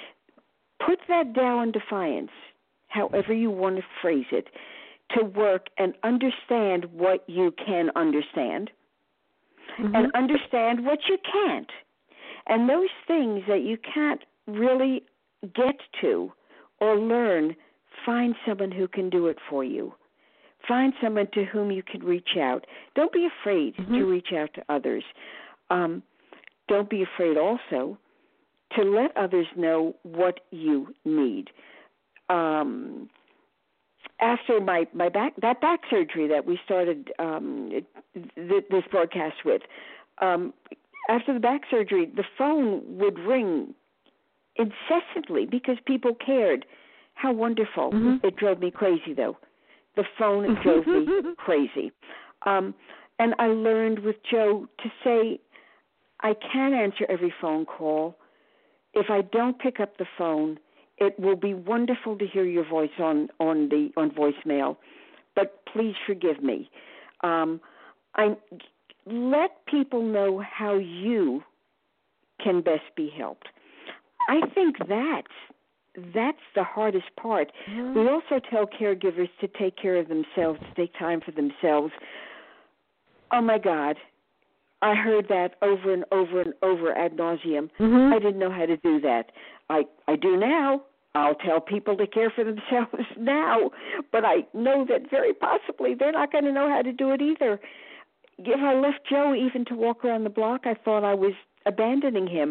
Put that Tao and defiance, however you want to phrase it, to work and understand what you can understand. Mm-hmm. And understand what you can't. And those things that you can't really get to or learn, find someone who can do it for you. Find someone to whom you can reach out. Don't be afraid mm-hmm. to reach out to others. Um, don't be afraid also to let others know what you need. Um, after my, my back that back surgery that we started um, th- this broadcast with, um, after the back surgery, the phone would ring incessantly because people cared. How wonderful. Mm-hmm. It drove me crazy, though. The phone drove me crazy. Um, and I learned with Joe to say, I can't answer every phone call. If I don't pick up the phone, it will be wonderful to hear your voice on, on the on voicemail, but please forgive me. Um, I let people know how you can best be helped. I think that's that's the hardest part. Mm-hmm. We also tell caregivers to take care of themselves, to take time for themselves. Oh my God, I heard that over and over and over ad nauseum. Mm-hmm. I didn't know how to do that. I, I do now. I'll tell people to care for themselves now, but I know that very possibly they're not going to know how to do it either. If I left Joe even to walk around the block, I thought I was abandoning him,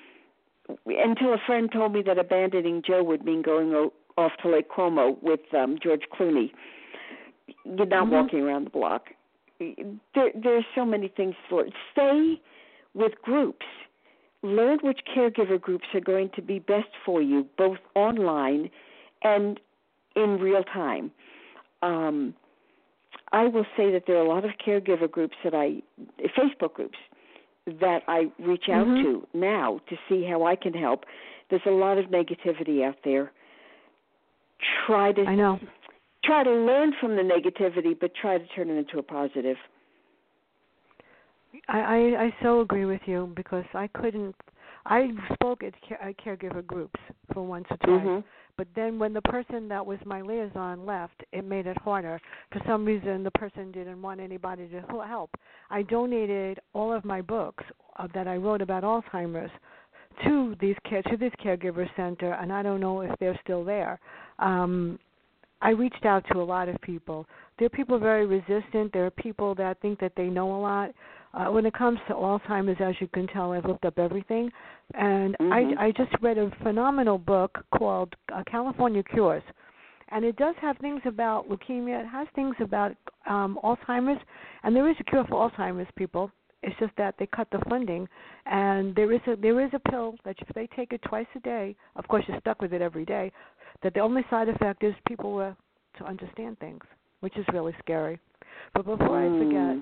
until a friend told me that abandoning Joe would mean going o- off to Lake Como with um, George Clooney. You're not mm-hmm. walking around the block. There, there are so many things for it. Stay with groups. Learn which caregiver groups are going to be best for you, both online and in real time. Um, I will say that there are a lot of caregiver groups that I, Facebook groups, that I reach out mm-hmm. to now to see how I can help. There's a lot of negativity out there. Try to I know. Try to learn from the negativity, but try to turn it into a positive. I, I, I so agree with you because I couldn't. I spoke at care, caregiver groups for once or twice, mm-hmm. but then when the person that was my liaison left, it made it harder. For some reason, the person didn't want anybody to help. I donated all of my books uh, that I wrote about Alzheimer's to these care, to this caregiver center, and I don't know if they're still there. Um, I reached out to a lot of people. There are people very resistant. There are people that think that they know a lot. Uh, when it comes to Alzheimer's, as you can tell, I've looked up everything. And mm-hmm. I, I just read a phenomenal book called uh, California Cures. And it does have things about leukemia. It has things about um, Alzheimer's. And there is a cure for Alzheimer's, people. It's just that they cut the funding. And there is a there is a pill that if they take it twice a day, of course you're stuck with it every day, that the only side effect is people were to understand things, which is really scary. But before mm. I forget,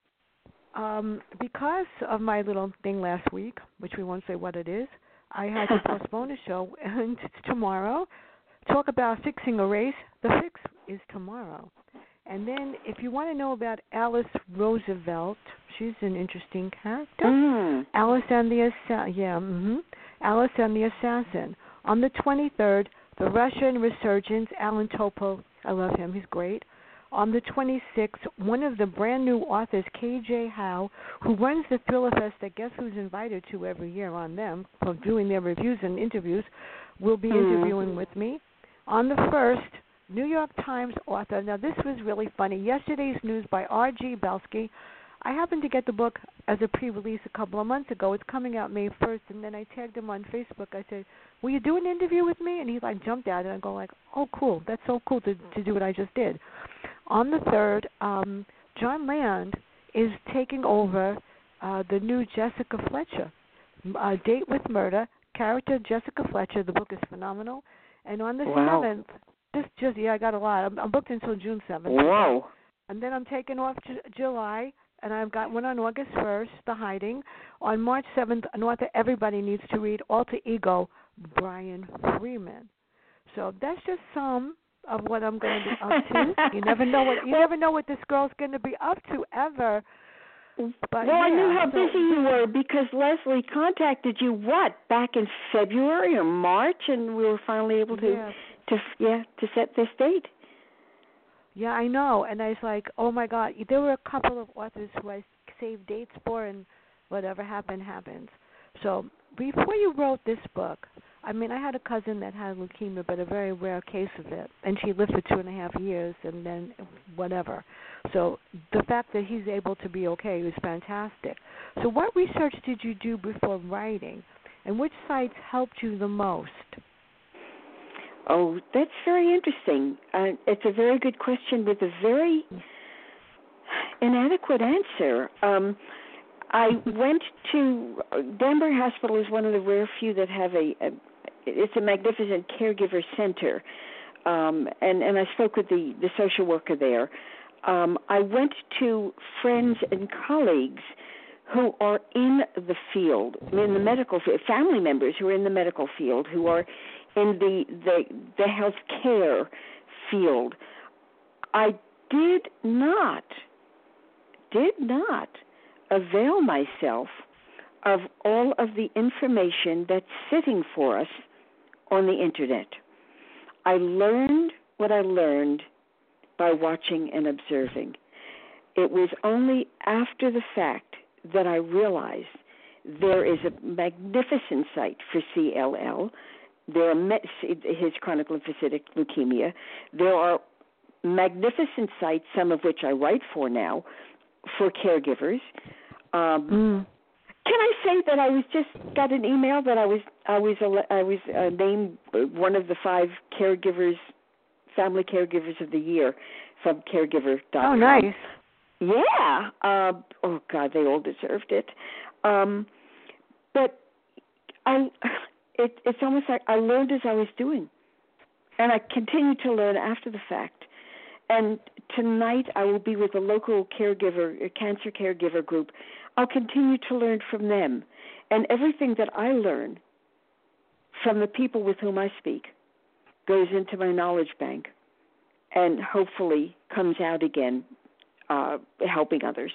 um, because of my little thing last week, which we won't say what it is, I had to postpone a show and it's tomorrow. Talk about fixing a race. The fix is tomorrow. And then if you want to know about Alice Roosevelt, she's an interesting character. Mm. Alice and the Assassin. Yeah, mm-hmm. Alice and the Assassin. On the twenty-third, the Russian resurgence, Alan Topo, I love him, he's great. On the twenty-sixth, one of the brand new authors, K J Howe, who runs the Thriller Fest that guess who's invited to every year on them for doing their reviews and interviews, will be mm. interviewing with me. On the first, New York Times author. Now, this was really funny. Yesterday's News by R G Belsky. I happened to get the book as a pre-release a couple of months ago. It's coming out May first, and then I tagged him on Facebook. I said, will you do an interview with me? And he, like, jumped at it. And I go, like, oh, cool. That's so cool to, to do what I just did. On the third, um, John Land is taking over uh, the new Jessica Fletcher, uh, Date with Murder, character Jessica Fletcher. The book is phenomenal. And on the wow. seventh, Just, just yeah, I got a lot. I'm, I'm booked until June seventh. Whoa. And then I'm taking off J- July, and I've got one on August first, The Hiding. On March seventh, an author everybody needs to read, Alter Ego, Brian Freeman. So that's just some of what I'm going to be up to. You never know what you never know what this girl's going to be up to ever. But, well, yeah, I knew how so, busy you were because Leslie contacted you, what, back in February or March, and we were finally able to... Yeah. To yeah, to set this date. Yeah, I know. And I was like, oh, my God. There were a couple of authors who I saved dates for, and whatever happened, happens. So before you wrote this book, I mean, I had a cousin that had leukemia, but a very rare case of it, and she lived for two and a half years, and then whatever. So the fact that he's able to be okay is fantastic. So what research did you do before writing, and which sites helped you the most? Oh, that's very interesting. Uh, it's a very good question with a very inadequate answer. Um, I went to Danbury Hospital is one of the rare few that have a, a it's a magnificent caregiver center, um, and and I spoke with the, the social worker there. Um, I went to friends and colleagues who are in the field, in the medical field, family members who are in the medical field, who are in the the, the health care field. I did not, did not avail myself of all of the information that's sitting for us on the Internet. I learned what I learned by watching and observing. It was only after the fact that I realized there is a magnificent site for C L L. There are met, his chronic lymphocytic leukemia. There are magnificent sites, some of which I write for now, for caregivers. Um, mm. Can I say that I was just got an email that I was I was I was uh, named one of the five caregivers, family caregivers of the year from caregiver dot com. Oh, nice. Yeah. Uh, oh God, they all deserved it. Um, but I, it, it's almost like I learned as I was doing, and I continue to learn after the fact. And tonight I will be with a local caregiver, a cancer caregiver group. I'll continue to learn from them. And everything that I learn from the people with whom I speak goes into my knowledge bank and hopefully comes out again uh, helping others.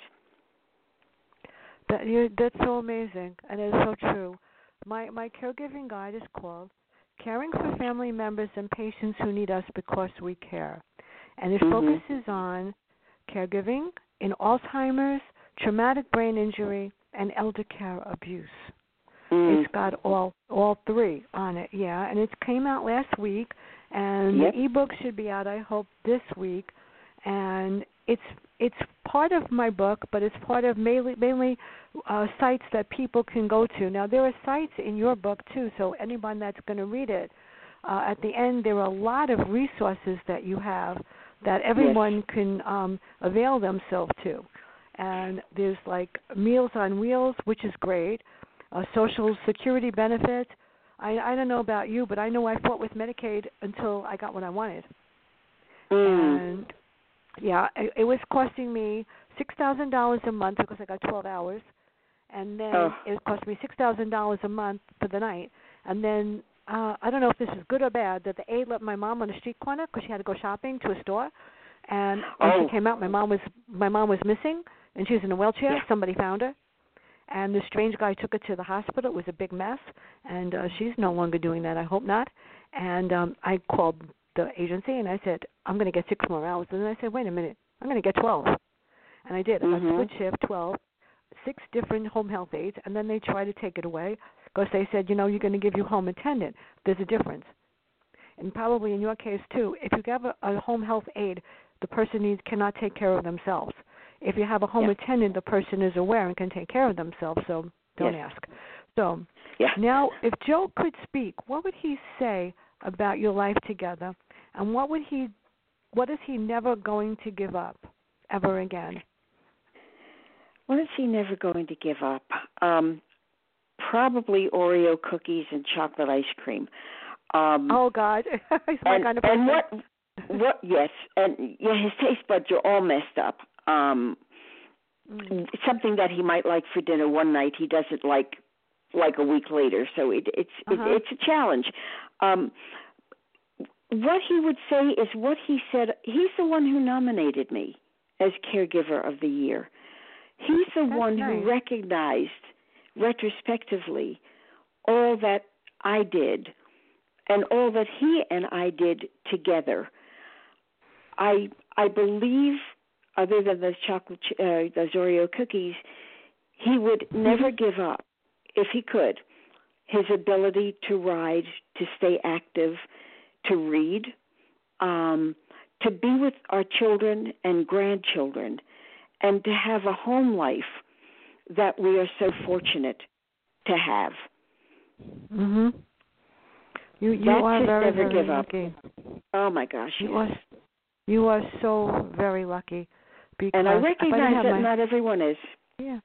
That, you, that's so amazing, and it's so true. My, my caregiving guide is called Caring for Family Members and Patients Who Need Us Because We Care. And it mm-hmm. focuses on caregiving in Alzheimer's, traumatic brain injury, and elder care abuse. Mm. It's got all all three on it, yeah. And it came out last week, and yep. the ebook should be out, I hope, this week. And it's it's part of my book, but it's part of mainly, mainly uh, sites that people can go to. Now, there are sites in your book, too, so anyone that's going to read it, uh, at the end there are a lot of resources that you have that everyone yes. can um, avail themselves to. And there's like Meals on Wheels, which is great, uh, Social Security benefits. I, I don't know about you, but I know I fought with Medicaid until I got what I wanted. Mm. And, yeah, it, it was costing me six thousand dollars a month because I got twelve hours. And then oh. it cost me six thousand dollars a month for the night. And then uh, I don't know if this is good or bad, that the aide left my mom on the street corner because she had to go shopping to a store. And when oh. she came out, my mom was my mom was missing, and she was in a wheelchair. Yeah. Somebody found her. And the strange guy took her to the hospital. It was a big mess, and uh, she's no longer doing that. I hope not. And um, I called the agency, and I said, I'm going to get six more hours. And then I said, wait a minute, I'm going to get twelve. And I did. I got mm-hmm. split shift, twelve, six different home health aides, and then they tried to take it away because they said, you know, you're going to give you home attendant. There's a difference. And probably in your case, too, if you have a, a home health aide, the person needs cannot take care of themselves. If you have a home yeah. attendant, the person is aware and can take care of themselves, so don't yes. ask. So yeah. now, if Joe could speak, what would he say about your life together, and what would he, what is he never going to give up ever again? What is he never going to give up? Um, probably Oreo cookies and chocolate ice cream. Um, oh, God. He's my and, kind of person. And what, what, yes, and yeah, his taste buds are all messed up. Um, mm. Something that he might like for dinner one night, he doesn't like like a week later. So it, it's uh-huh. it, it's a challenge. Um, what he would say is what he said. He's the one who nominated me as Caregiver of the Year. He's the That's one nice. who recognized retrospectively all that I did and all that he and I did together. I I believe, other than those chocolate, uh, those Oreo cookies, he would never give up. if he could, his ability to ride, to stay active, to read, um, to be with our children and grandchildren, and to have a home life that we are so fortunate to have. Mhm. You you That's are just very never very give up. lucky. Oh my gosh! You yes. are you are so very lucky. Because And I if recognize have that my, not everyone is. Yeah.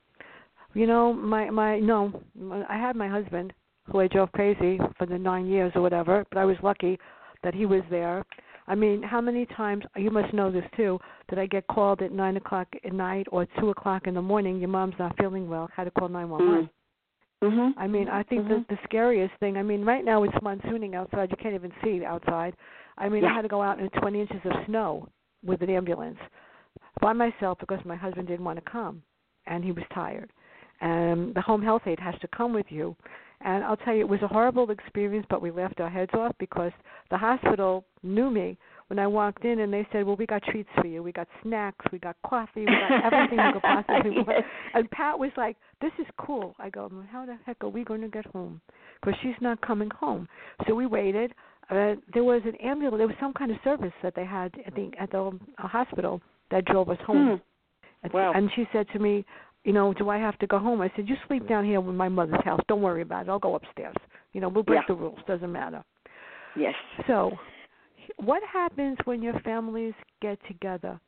You know, my my no, I had my husband who I drove crazy for the nine years or whatever, but I was lucky that he was there. I mean, how many times, you must know this too, did I get called at nine o'clock at night or two o'clock in the morning, your mom's not feeling well, had to call nine one one. Mm-hmm. I mean, I think mm-hmm. the, the scariest thing, I mean, right now it's monsooning outside. You can't even see outside. I mean, yeah. I had to go out in twenty inches of snow with an ambulance by myself because my husband didn't want to come, and he was tired. And the home health aide has to come with you. And I'll tell you, it was a horrible experience, but we laughed our heads off because the hospital knew me when I walked in, and they said, well, we got treats for you. We got snacks. We got coffee. We got everything you could possibly yes. want. And Pat was like, this is cool. I go, how the heck are we going to get home? Because she's not coming home. So we waited. Uh, there was an ambulance. There was some kind of service that they had at the, at the uh, hospital that drove us home. Hmm. Wow. And she said to me, you know, do I have to go home? I said, you sleep down here in my mother's house. Don't worry about it. I'll go upstairs. You know, we'll break yeah. the rules. Doesn't matter. Yes. So what happens when your families get together?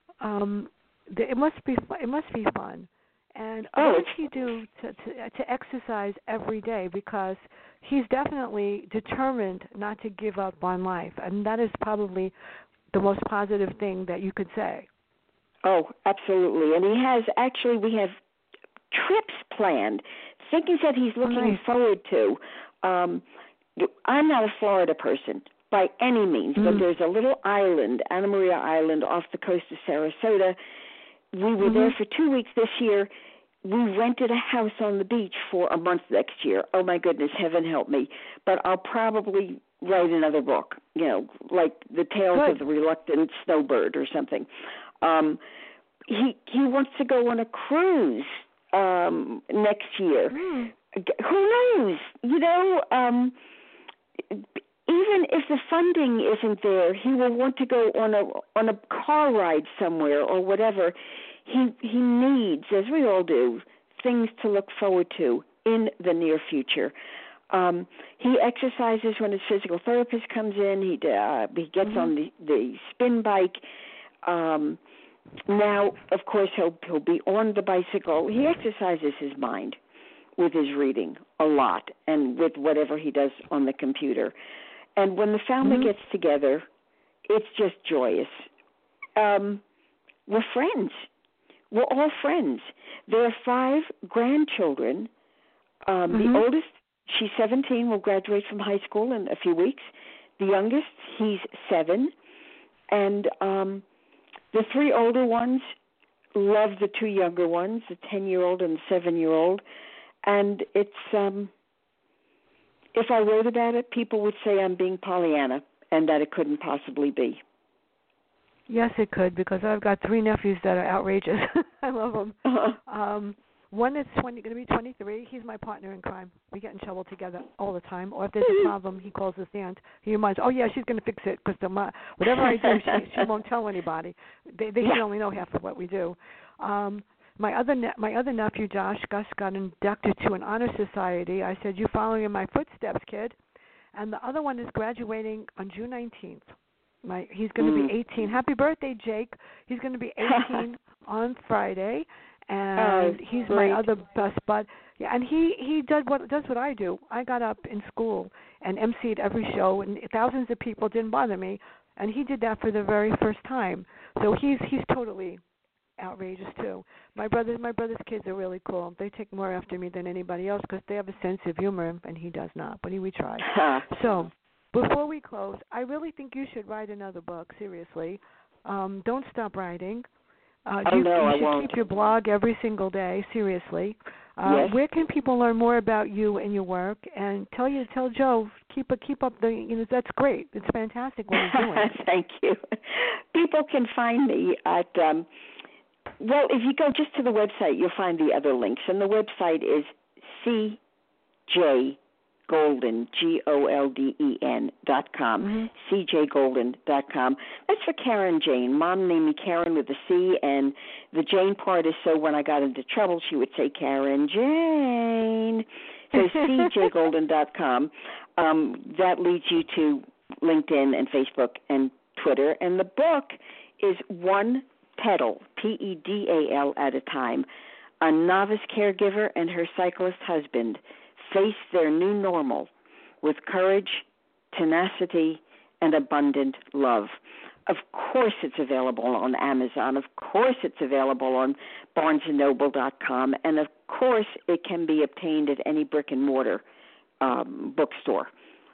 Um, it must be it must be fun. And oh, what does he do to, to to exercise every day? Because he's definitely determined not to give up on life, and that is probably the most positive thing that you could say. Oh, absolutely. And he has, actually, we have trips planned, things that he's looking oh, nice. forward to. Um, I'm not a Florida person by any means, mm. but there's a little island, Anna Maria Island, off the coast of Sarasota. We were mm-hmm. there for two weeks this year. We rented a house on the beach for a month next year. Oh, my goodness, heaven help me. But I'll probably write another book, you know, like The Tales Good. of the Reluctant Snowbird or something. Um, he he wants to go on a cruise um, next year. Mm. Who knows? You know, um, even if the funding isn't there, he will want to go on a on a car ride somewhere or whatever. He he needs, as we all do, things to look forward to in the near future. Um, he exercises when his physical therapist comes in. He uh, he gets mm-hmm. on the, the spin bike. Um, now, of course, he'll he'll be on the bicycle. He exercises his mind with his reading a lot and with whatever he does on the computer. And when the family mm-hmm. gets together, it's just joyous. Um, we're friends. We're all friends. There are five grandchildren. Um, mm-hmm. The oldest, she's seventeen, will graduate from high school in a few weeks. The youngest, he's seven. And um, the three older ones love the two younger ones, the ten-year-old and the seven-year-old. And it's, um, if I wrote about it, people would say I'm being Pollyanna and that it couldn't possibly be. Yes, it could, because I've got three nephews that are outrageous. I love them. Uh-huh. Um, one is twenty, going to be twenty-three. He's my partner in crime. We get in trouble together all the time. Or if there's a problem, he calls his aunt. He reminds, oh, yeah, she's going to fix it, because whatever I do, she, she won't tell anybody. They, they should only know half of what we do. Um, my other ne- my other nephew, Josh, Gus, got inducted to an honor society. I said, you following in my footsteps, kid. And the other one is graduating on June nineteenth. My, he's going to mm. be eighteen. Happy birthday, Jake. He's going to be eighteen on Friday, and oh, he's great. my other best bud. Yeah, and he, he does what does what I do. I got up in school and emceed every show, and thousands of people didn't bother me, and he did that for the very first time. So he's he's totally outrageous too. My brothers, my brother's kids are really cool. They take more after me than anybody else because they have a sense of humor, and he does not. But he we try. So. Before we close, I really think you should write another book, seriously. Um, don't stop writing. Uh, oh, you, no, you I should won't. keep your blog every single day, seriously. Uh, yes. Where can people learn more about you and your work? And tell you, tell Joe, keep a, keep up the, you know, that's great. It's fantastic what you're doing. Thank you. People can find me at, um, well, if you go just to the website, you'll find the other links. And the website is C J Golden, G O L D E N dot com, mm-hmm. C J Golden dot com. That's for Karen Jane. Mom named me Karen with a C, and the Jane part is so when I got into trouble, she would say Karen Jane. So C J Golden dot com. Um, that leads you to LinkedIn and Facebook and Twitter. And the book is One Pedal, P E D A L at a time. A novice caregiver and her cyclist husband face their new normal with courage, tenacity, and abundant love. Of course it's available on Amazon. Of course it's available on barnes and noble dot com. And of course it can be obtained at any brick and mortar um, bookstore.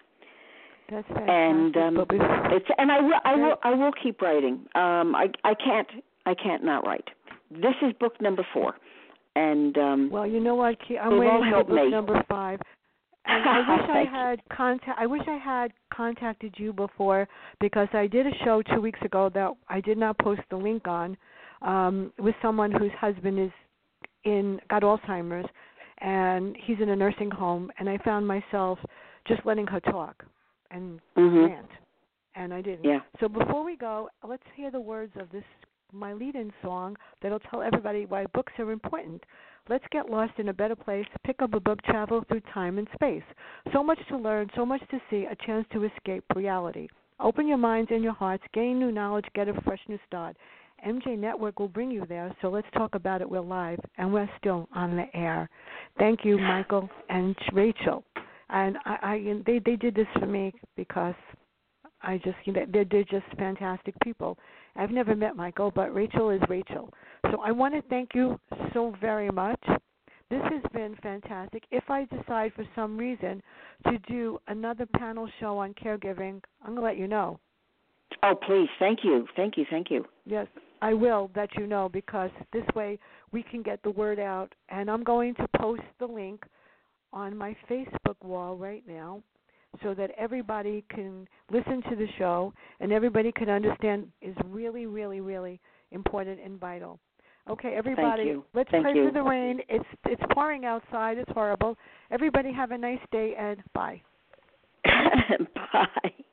That's fantastic. And um, it's and I will I will I will keep writing. Um, I I can't I can't not write. This is book number four. And um, well, you know what? I'm waiting for book me. number five. And I wish I had contact. I wish I had contacted you before, because I did a show two weeks ago that I did not post the link on, um, with someone whose husband is in got Alzheimer's, and he's in a nursing home. And I found myself just letting her talk and mm-hmm. rant, and I didn't. Yeah. So before we go, let's hear the words of this. My lead-in song that'll tell everybody why books are important. Let's get lost in a better place, pick up a book, travel through time and space. So much to learn, so much to see, a chance to escape reality. Open your minds and your hearts, gain new knowledge, get a fresh new start. M J Network will bring you there, so let's talk about it. We're live, and we're still on the air. Thank you, Michael and Rachel. And I, I they, they did this for me because I just, you know, they're, they're just fantastic people. I've never met Michael, but Rachel is Rachel. So I want to thank you so very much. This has been fantastic. If I decide for some reason to do another panel show on caregiving, I'm going to let you know. Oh, please. Thank you. Thank you. Thank you. Yes, I will let you know, because this way we can get the word out. And I'm going to post the link on my Facebook wall right now, so that everybody can listen to the show and everybody can understand is really, really, really important and vital. Okay, everybody, Thank you. let's Thank pray you. for the rain. It's it's pouring outside. It's horrible. Everybody have a nice day, and bye. Bye.